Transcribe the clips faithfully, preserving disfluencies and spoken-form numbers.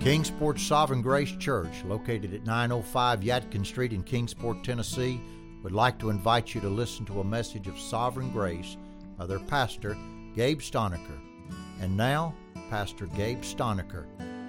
Kingsport Sovereign Grace Church, located at nine oh five Yadkin Street in Kingsport, Tennessee, would like to invite you to listen to a message of sovereign grace by their pastor, Gabe Stonecker. And now, Pastor Gabe Stonecker.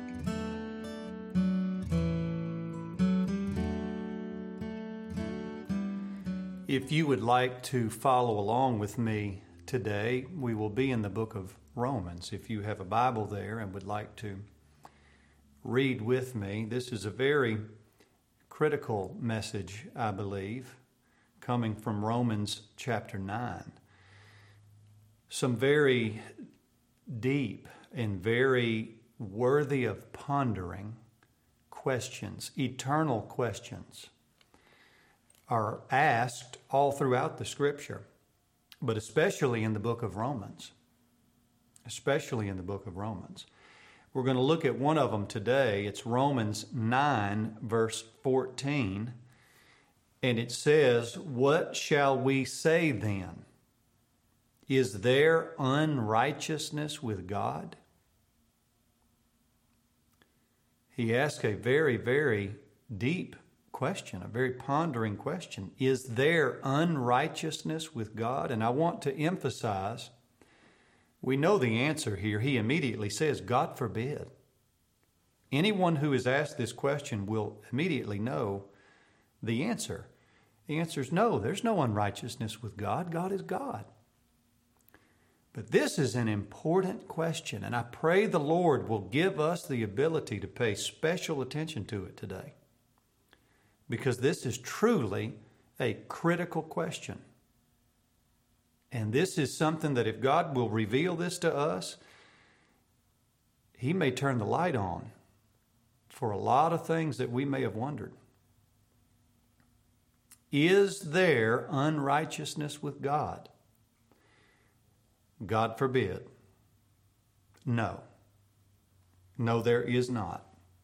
If you would like to follow along with me today, we will be in the book of Romans. If you have a Bible there and would like to read with me, this is a very critical message, I believe, coming from Romans chapter nine. Some very deep and very worthy of pondering questions, eternal questions, are asked all throughout the Scripture, but especially in the book of Romans. Especially in the book of Romans. We're going to look at one of them today. It's Romans nine, verse fourteen. And it says, "What shall we say then? Is there unrighteousness with God?" He asks a very, very deep question, a very pondering question. Is there unrighteousness with God? And I want to emphasize, we know the answer here. He immediately says, God forbid. Anyone who is asked this question will immediately know the answer. The answer is no, there's no unrighteousness with God. God is God. But this is an important question, and I pray the Lord will give us the ability to pay special attention to it today, because this is truly a critical question. And this is something that if God will reveal this to us, He may turn the light on for a lot of things that we may have wondered. Is there unrighteousness with God? God forbid. No. No, there is not.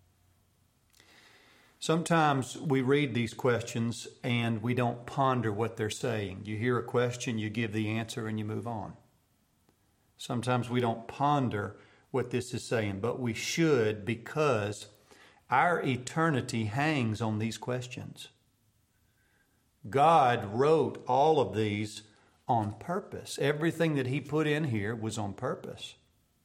Sometimes we read these questions and we don't ponder what they're saying. You hear a question, you give the answer, and you move on. Sometimes we don't ponder what this is saying, but we should, because our eternity hangs on these questions. God wrote all of these on purpose. Everything that He put in here was on purpose.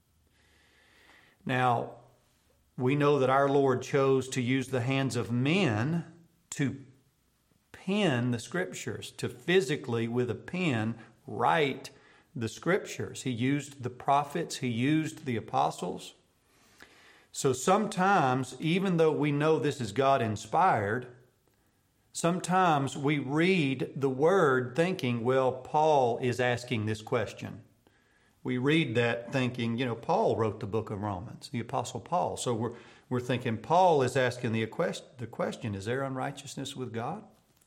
Now, we know that our Lord chose to use the hands of men to pen the Scriptures, to physically, with a pen, write the Scriptures. He used the prophets, He used the apostles. So sometimes, even though we know this is God-inspired, sometimes we read the Word thinking, well, Paul is asking this question. We read that thinking, you know, Paul wrote the book of Romans, the Apostle Paul. So we're we're thinking Paul is asking the question, the question, is there unrighteousness with God?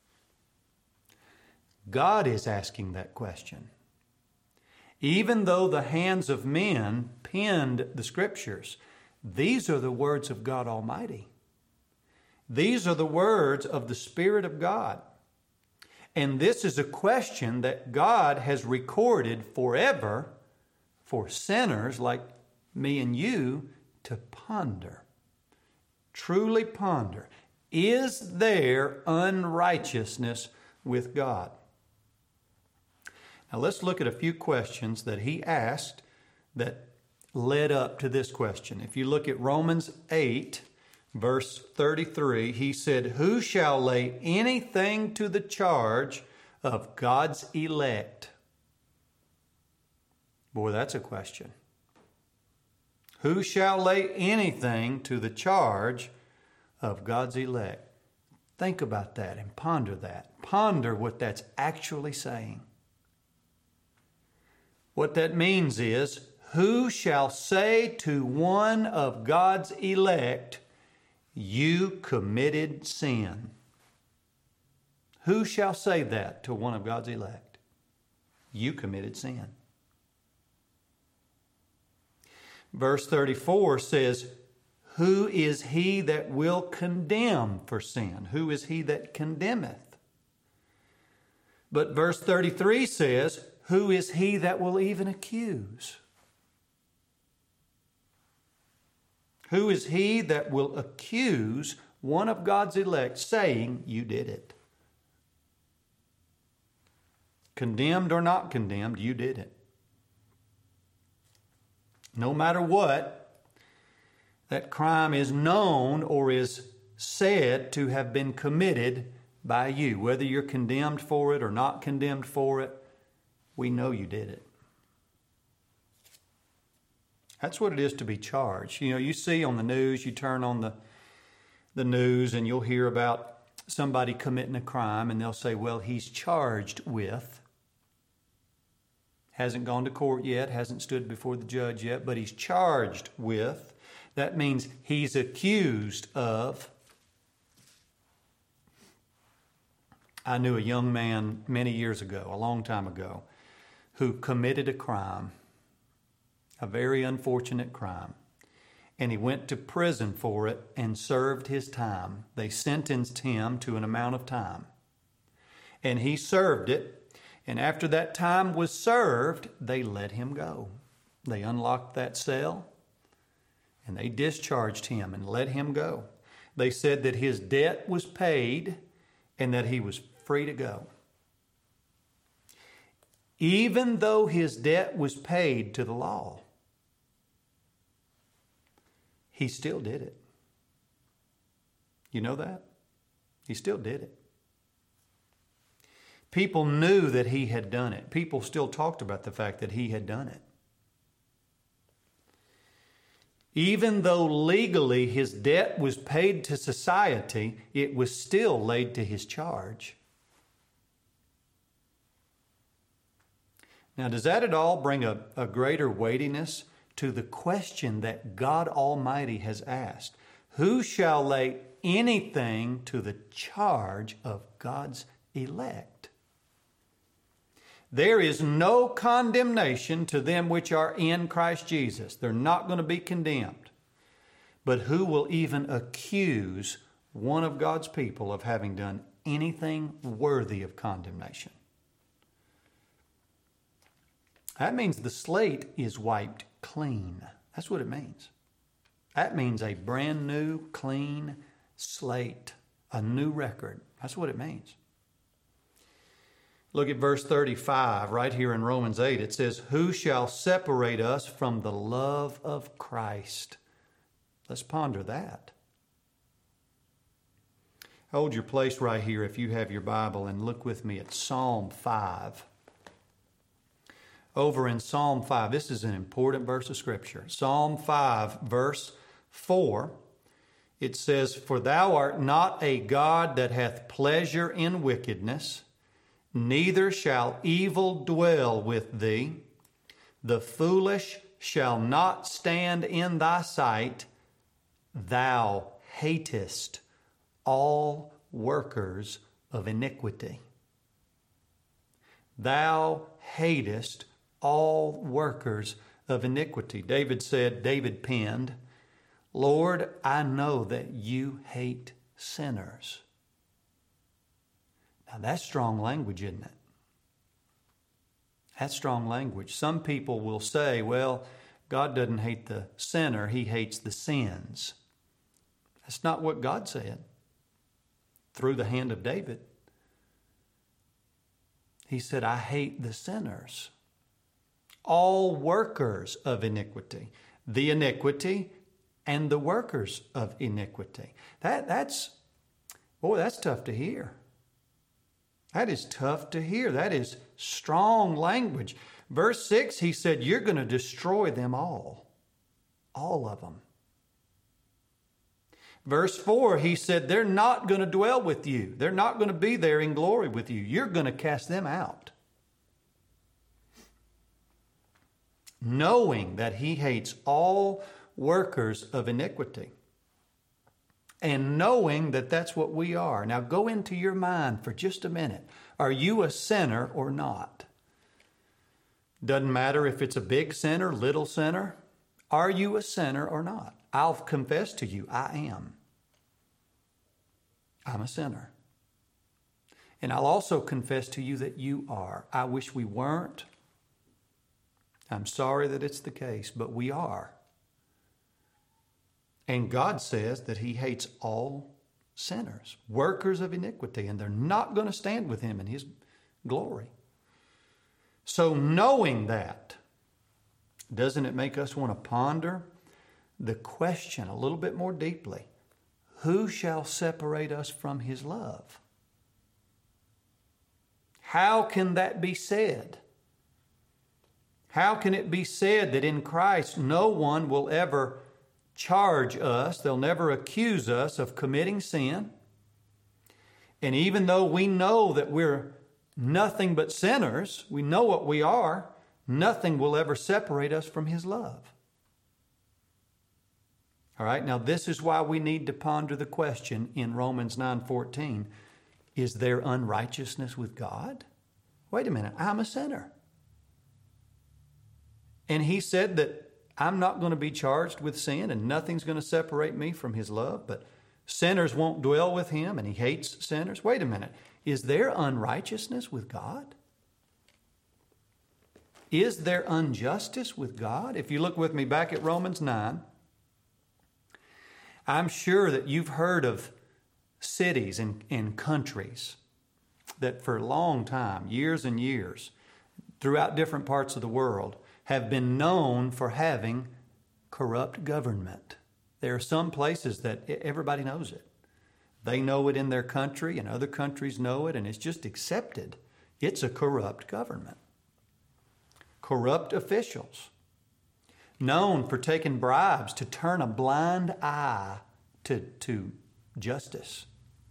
God is asking that question. Even though the hands of men penned the Scriptures, these are the words of God Almighty. These are the words of the Spirit of God. And this is a question that God has recorded forever for sinners like me and you to ponder. Truly ponder. Is there unrighteousness with God? Now let's look at a few questions that he asked that led up to this question. If you look at Romans eight, verse thirty-three, he said, "Who shall lay anything to the charge of God's elect?" Boy, that's a question. Who shall lay anything to the charge of God's elect? Think about that and ponder that. Ponder what that's actually saying. What that means is, who shall say to one of God's elect, "You committed sin"? Who shall say that to one of God's elect? You committed sin. Verse thirty-four says, "Who is he that will condemn for sin? Who is he that condemneth?" But verse thirty-three says, "Who is he that will even accuse?" Who is he that will accuse one of God's elect, saying, you did it? Condemned or not condemned, you did it. No matter what, that crime is known or is said to have been committed by you. Whether you're condemned for it or not condemned for it, we know you did it. That's what it is to be charged. You know, you see on the news, you turn on the, the news and you'll hear about somebody committing a crime and they'll say, well, he's charged with. Hasn't gone to court yet, hasn't stood before the judge yet, but he's charged with. That means he's accused of. I knew a young man many years ago, a long time ago, who committed a crime, a very unfortunate crime. And he went to prison for it and served his time. They sentenced him to an amount of time. And he served it. And after that time was served, they let him go. They unlocked that cell and they discharged him and let him go. They said that his debt was paid and that he was free to go. Even though his debt was paid to the law, he still did it. You know that? He still did it. People knew that he had done it. People still talked about the fact that he had done it. Even though legally his debt was paid to society, it was still laid to his charge. Now, does that at all bring a, a greater weightiness to the question that God Almighty has asked? Who shall lay anything to the charge of God's elect? There is no condemnation to them which are in Christ Jesus. They're not going to be condemned. But who will even accuse one of God's people of having done anything worthy of condemnation? That means the slate is wiped clean. That's what it means. That means a brand new, clean slate, a new record. That's what it means. Look at verse thirty-five right here in Romans eight. It says, who shall separate us from the love of Christ? Let's ponder that. Hold your place right here if you have your Bible and look with me at Psalm five. Over in Psalm five, this is an important verse of Scripture. Psalm five, verse four, it says, for thou art not a God that hath pleasure in wickedness, neither shall evil dwell with thee. The foolish shall not stand in thy sight. Thou hatest all workers of iniquity. Thou hatest all workers of iniquity. David said, David penned, Lord, I know that you hate sinners. Now that's strong language, isn't it? That's strong language. Some people will say, well, God doesn't hate the sinner, he hates the sins. That's not what God said through the hand of David. He said, I hate the sinners, all workers of iniquity, the iniquity and the workers of iniquity. That, that's, boy, that's tough to hear. That is tough to hear. That is strong language. Verse six, he said, you're going to destroy them all. All of them. Verse four, he said, they're not going to dwell with you. They're not going to be there in glory with you. You're going to cast them out. Knowing that he hates all workers of iniquity. And knowing that that's what we are. Now go into your mind for just a minute. Are you a sinner or not? Doesn't matter if it's a big sinner, little sinner. Are you a sinner or not? I'll confess to you, I am. I'm a sinner. And I'll also confess to you that you are. I wish we weren't. I'm sorry that it's the case, but we are. And God says that he hates all sinners, workers of iniquity, and they're not going to stand with him in his glory. So knowing that, doesn't it make us want to ponder the question a little bit more deeply? Who shall separate us from his love? How can that be said? How can it be said that in Christ no one will ever charge us, they'll never accuse us of committing sin? And even though we know that we're nothing but sinners, we know what we are, nothing will ever separate us from his love. All right, now this is why we need to ponder the question in Romans nine fourteen. Is there unrighteousness with God? Wait a minute, I'm a sinner. And he said that I'm not going to be charged with sin and nothing's going to separate me from his love, but sinners won't dwell with him and he hates sinners. Wait a minute, is there unrighteousness with God? Is there injustice with God? If you look with me back at Romans nine, I'm sure that you've heard of cities and, and countries that for a long time, years and years, throughout different parts of the world, have been known for having corrupt government. There are some places that everybody knows it. They know it in their country and other countries know it, and it's just accepted. It's a corrupt government. Corrupt officials, known for taking bribes to turn a blind eye to, to justice.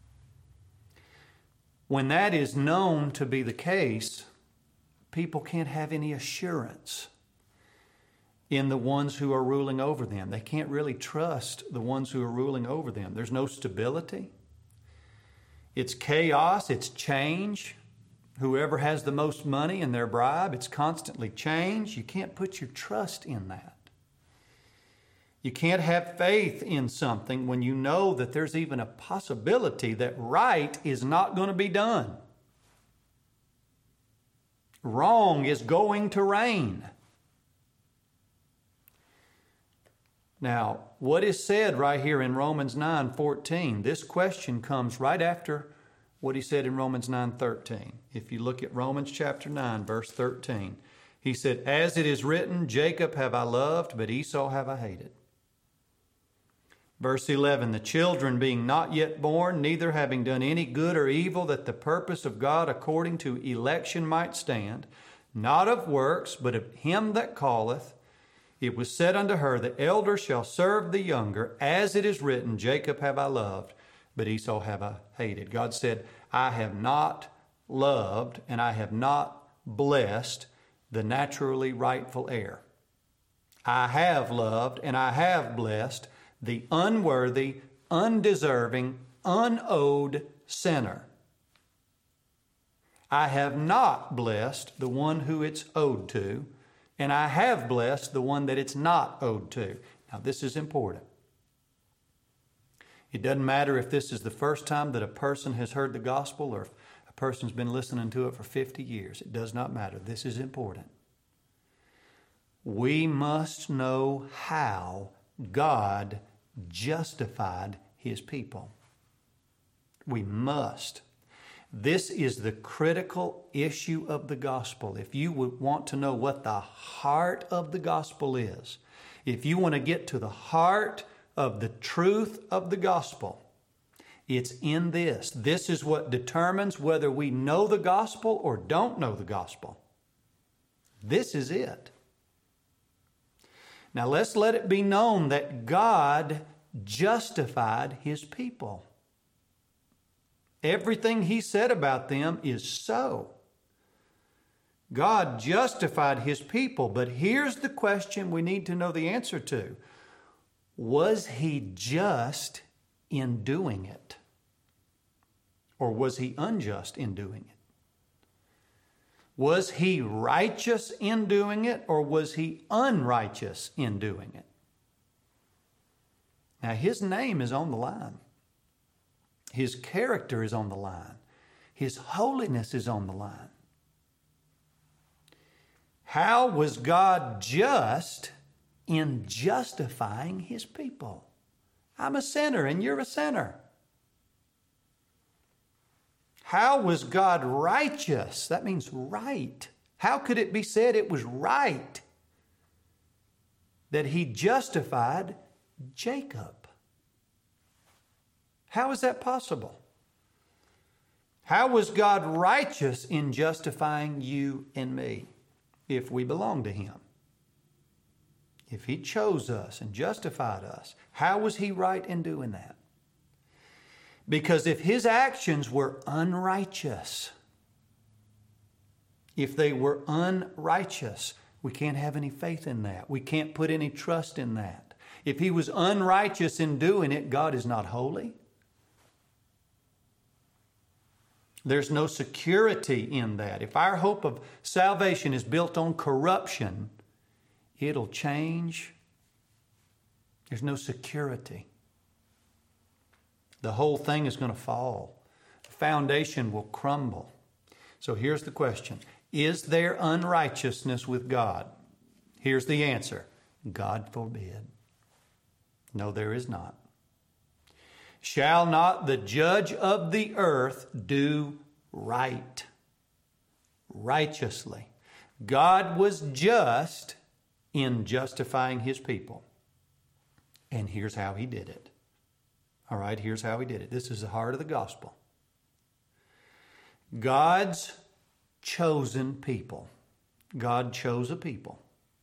When that is known to be the case, people can't have any assurance in the ones who are ruling over them. They can't really trust the ones who are ruling over them. There's no stability. It's chaos, it's change. Whoever has the most money in their bribe, it's constantly change. You can't put your trust in that. You can't have faith in something when you know that there's even a possibility that right is not going to be done. Wrong is going to reign. Now, what is said right here in Romans nine fourteen, this question comes right after what he said in Romans nine thirteen. If you look at Romans chapter nine, verse thirteen, he said, "As it is written, Jacob have I loved, but Esau have I hated." Verse eleven, "The children being not yet born, neither having done any good or evil, that the purpose of God according to election might stand, not of works, but of him that calleth, it was said unto her, the elder shall serve the younger, as it is written, Jacob have I loved, but Esau have I hated." God said, I have not loved and I have not blessed the naturally rightful heir. I have loved and I have blessed the unworthy, undeserving, unowed sinner. I have not blessed the one who it's owed to, and I have blessed the one that it's not owed to. Now, this is important. It doesn't matter if this is the first time that a person has heard the gospel or if a person's been listening to it for fifty years. It does not matter. This is important. We must know how God justified his people. We must. This is the critical issue of the gospel. If you would want to know what the heart of the gospel is, if you want to get to the heart of the truth of the gospel, it's in this. This is what determines whether we know the gospel or don't know the gospel. This is it. Now let's let it be known that God justified his people. Everything he said about them is so. God justified his people, but here's the question we need to know the answer to. Was he just in doing it? Or was he unjust in doing it? Was he righteous in doing it, or was he unrighteous in doing it? Now, his name is on the line. His character is on the line. His holiness is on the line. How was God just in justifying his people? I'm a sinner and you're a sinner. How was God righteous? That means right. How could it be said it was right that he justified Jacob? How is that possible? How was God righteous in justifying you and me if we belong to him? If he chose us and justified us, how was he right in doing that? Because if his actions were unrighteous, if they were unrighteous, we can't have any faith in that. We can't put any trust in that. If he was unrighteous in doing it, God is not holy. There's no security in that. If our hope of salvation is built on corruption, it'll change. There's no security. The whole thing is going to fall. The foundation will crumble. So here's the question. Is there unrighteousness with God? Here's the answer. God forbid. No, there is not. Shall not the judge of the earth do right? Righteously. God was just in justifying his people. And here's how he did it. All right, here's how he did it. This is the heart of the gospel. God's chosen people. God chose a people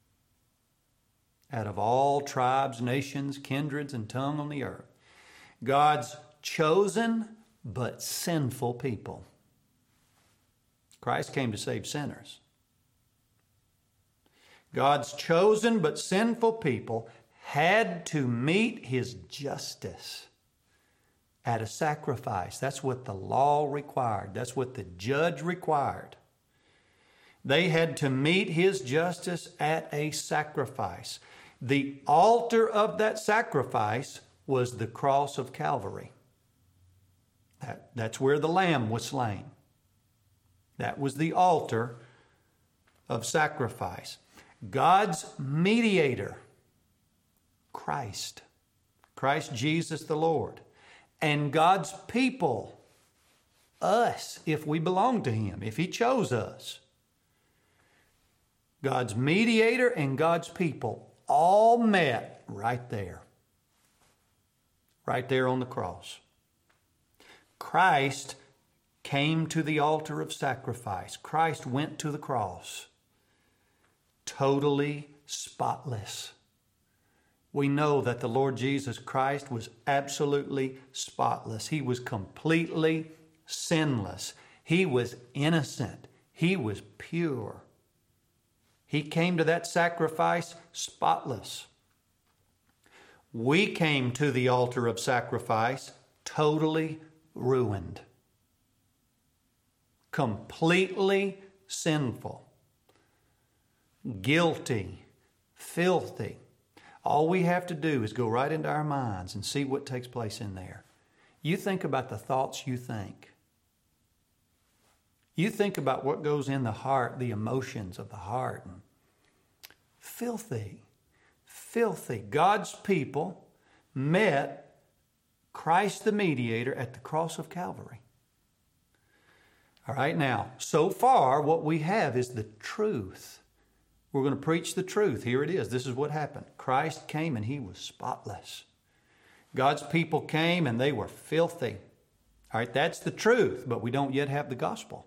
out of all tribes, nations, kindreds, and tongue on the earth. God's chosen but sinful people. Christ came to save sinners. God's chosen but sinful people had to meet his justice at a sacrifice. That's what the law required. That's what the judge required. They had to meet his justice at a sacrifice. The altar of that sacrifice was the cross of Calvary. That, that's where the lamb was slain. That was the altar of sacrifice. God's mediator, Christ, Christ Jesus the Lord, and God's people, us, if we belong to him, if he chose us. God's mediator and God's people all met right there. Right there on the cross. Christ came to the altar of sacrifice. Christ went to the cross. Totally spotless. We know that the Lord Jesus Christ was absolutely spotless. He was completely sinless. He was innocent. He was pure. He came to that sacrifice spotless. We came to the altar of sacrifice totally ruined. Completely sinful. Guilty. Filthy. All we have to do is go right into our minds and see what takes place in there. You think about the thoughts you think. You think about what goes in the heart, the emotions of the heart. And filthy, filthy. God's people met Christ the mediator at the cross of Calvary. All right, now, so far what we have is the truth. We're going to preach the truth. Here it is. This is what happened. Christ came and he was spotless. God's people came and they were filthy. All right, that's the truth, but we don't yet have the gospel.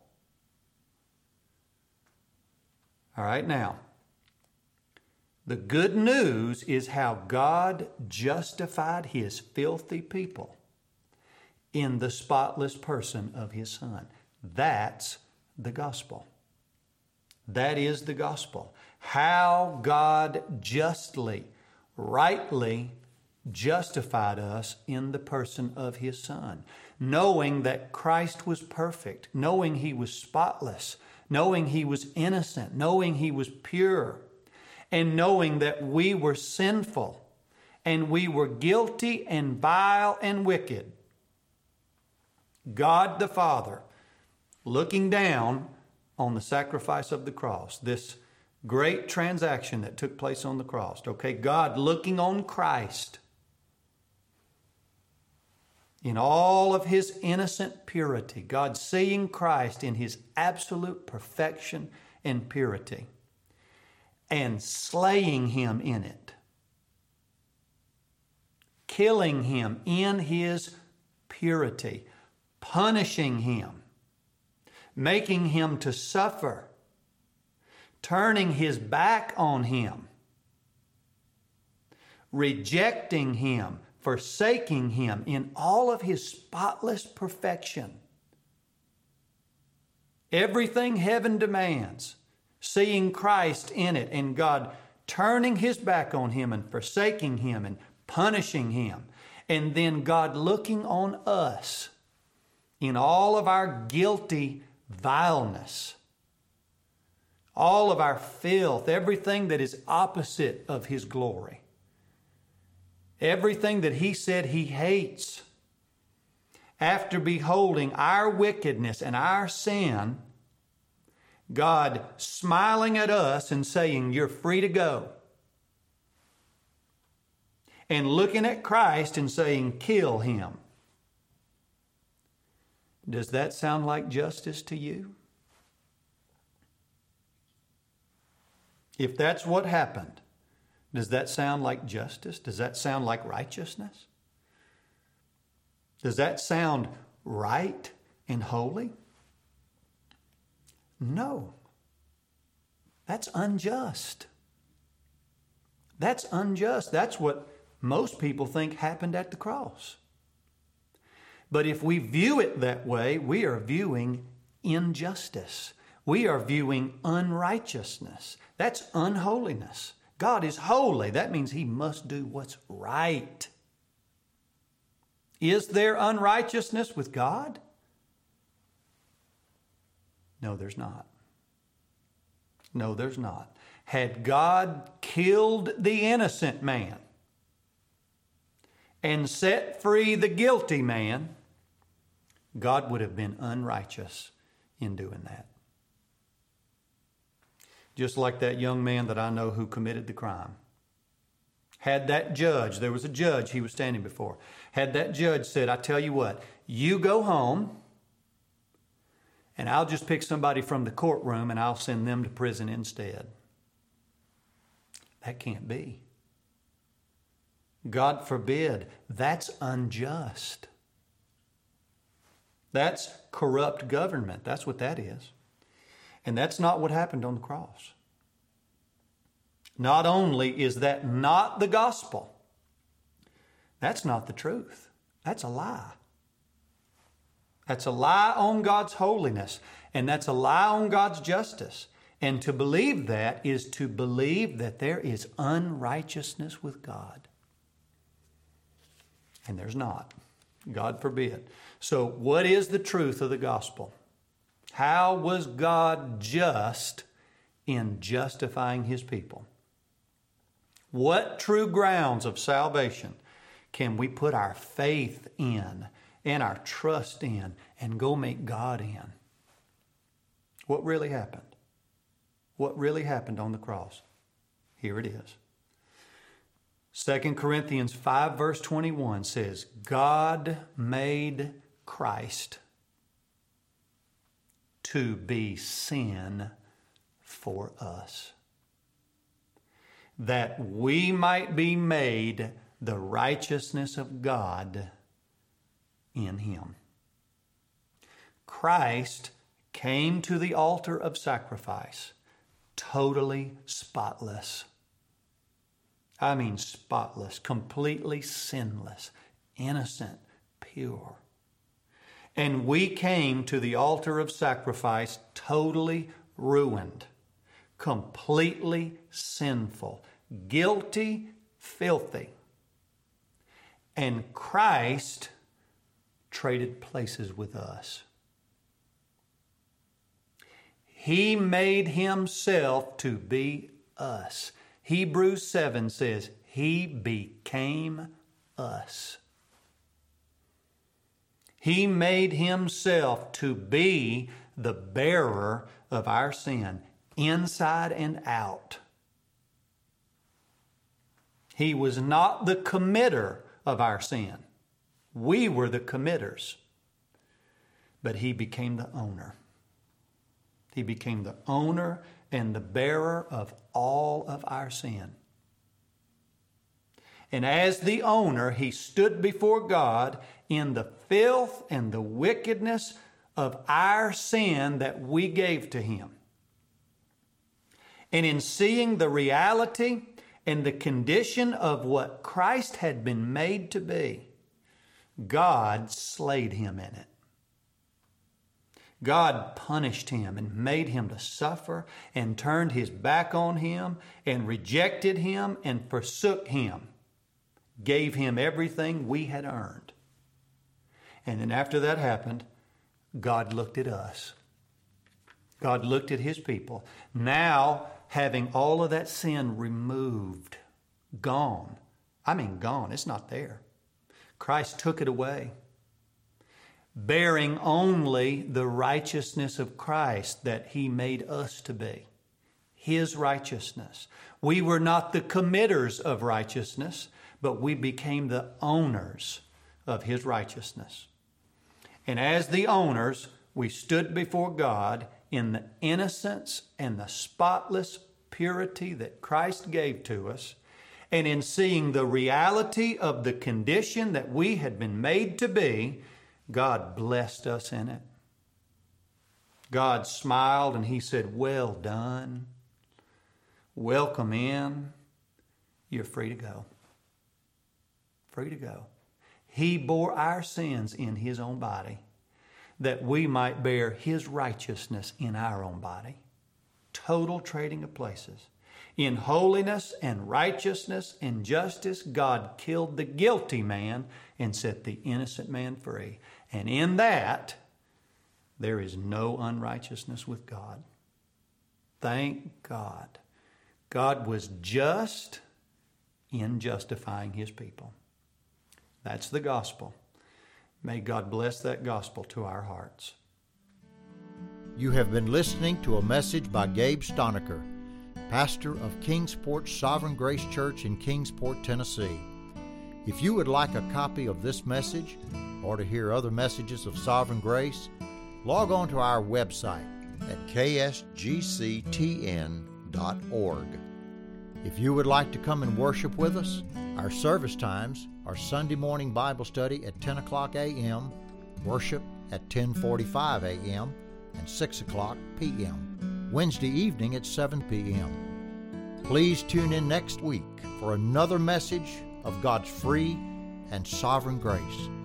All right, now, the good news is how God justified his filthy people in the spotless person of his Son. That's the gospel. That is the gospel. How God justly, rightly justified us in the person of his Son. Knowing that Christ was perfect, knowing he was spotless, knowing he was innocent, knowing he was pure, and knowing that we were sinful and we were guilty and vile and wicked. God the Father, looking down on the sacrifice of the cross, this great transaction that took place on the cross. Okay, God looking on Christ in all of his innocent purity, God seeing Christ in his absolute perfection and purity, and slaying him in it, killing him in his purity, punishing him, making him to suffer, turning his back on him, rejecting him, forsaking him in all of his spotless perfection. Everything heaven demands, seeing Christ in it, and God turning his back on him and forsaking him and punishing him. And then God looking on us in all of our guilty vileness, all of our filth, everything that is opposite of his glory. Everything that he said he hates. After beholding our wickedness and our sin, God smiling at us and saying, you're free to go. And looking at Christ and saying, kill him. Does that sound like justice to you? If that's what happened, does that sound like justice? Does that sound like righteousness? Does that sound right and holy? No. That's unjust. That's unjust. That's what most people think happened at the cross. But if we view it that way, we are viewing injustice. We are viewing unrighteousness. That's unholiness. God is holy. That means he must do what's right. Is there unrighteousness with God? No, there's not. No, there's not. Had God killed the innocent man and set free the guilty man, God would have been unrighteous in doing that. Just like that young man that I know who committed the crime. Had that judge, there was a judge he was standing before, had that judge said, I tell you what, you go home and I'll just pick somebody from the courtroom and I'll send them to prison instead. That can't be. God forbid. That's unjust. That's corrupt government. That's what that is. And that's not what happened on the cross. Not only is that not the gospel, that's not the truth. That's a lie. That's a lie on God's holiness, and that's a lie on God's justice. And to believe that is to believe that there is unrighteousness with God. And there's not. God forbid. So what is the truth of the gospel? How was God just in justifying his people? What true grounds of salvation can we put our faith in and our trust in and go make God in? What really happened? What really happened on the cross? Here it is. Second Corinthians five verse twenty-one says, God made Christ to be sin for us, that we might be made the righteousness of God in him. Christ came to the altar of sacrifice totally spotless. I mean spotless, completely sinless, innocent, pure. And we came to the altar of sacrifice totally ruined, completely sinful, guilty, filthy. And Christ traded places with us. He made himself to be us. Hebrews seven says, he became us. He made himself to be the bearer of our sin, inside and out. He was not the committer of our sin. We were the committers, but he became the owner. He became the owner and the bearer of all of our sin. And as the owner, he stood before God in the filth and the wickedness of our sin that we gave to him. And in seeing the reality and the condition of what Christ had been made to be, God slayed him in it. God punished him and made him to suffer and turned his back on him and rejected him and forsook him, gave him everything we had earned. And then after that happened, God looked at us. God looked at his people. Now, having all of that sin removed, gone. I mean gone, it's not there. Christ took it away, bearing only the righteousness of Christ that he made us to be. His righteousness. We were not the committers of righteousness, but we became the owners of his righteousness. And as the owners, we stood before God in the innocence and the spotless purity that Christ gave to us, and in seeing the reality of the condition that we had been made to be, God blessed us in it. God smiled and he said, "Well done. Welcome in. You're free to go." Free to go. He bore our sins in his own body, that we might bear his righteousness in our own body. Total trading of places. In holiness and righteousness and justice, God killed the guilty man and set the innocent man free. And in that, there is no unrighteousness with God. Thank God. God was just in justifying his people. That's the gospel. May God bless that gospel to our hearts. You have been listening to a message by Gabe Stonecker, pastor of Kingsport Sovereign Grace Church in Kingsport, Tennessee. If you would like a copy of this message or to hear other messages of Sovereign Grace, log on to our website at k s g c t n dot org. If you would like to come and worship with us, our service times are Sunday morning Bible study at ten o'clock a.m., worship at ten forty-five a.m., and six o'clock p.m., Wednesday evening at seven p.m. Please tune in next week for another message of God's free and sovereign grace.